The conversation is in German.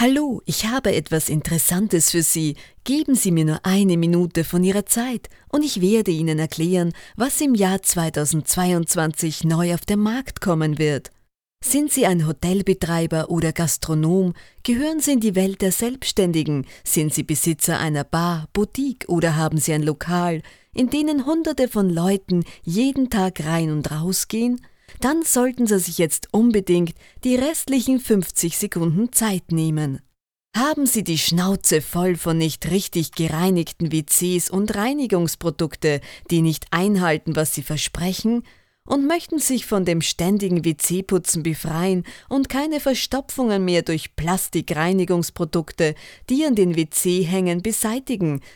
Hallo, ich habe etwas Interessantes für Sie. Geben Sie mir nur eine Minute von Ihrer Zeit und ich werde Ihnen erklären, was im Jahr 2022 neu auf den Markt kommen wird. Sind Sie ein Hotelbetreiber oder Gastronom? Gehören Sie in die Welt der Selbstständigen? Sind Sie Besitzer einer Bar, Boutique oder haben Sie ein Lokal, in denen Hunderte von Leuten jeden Tag rein und raus gehen? Dann sollten Sie sich jetzt unbedingt die restlichen 50 Sekunden Zeit nehmen. Haben Sie die Schnauze voll von nicht richtig gereinigten WCs und Reinigungsprodukte, die nicht einhalten, was sie versprechen? Und möchten sich von dem ständigen WC-Putzen befreien und keine Verstopfungen mehr durch Plastikreinigungsprodukte, die an den WC hängen, beseitigen,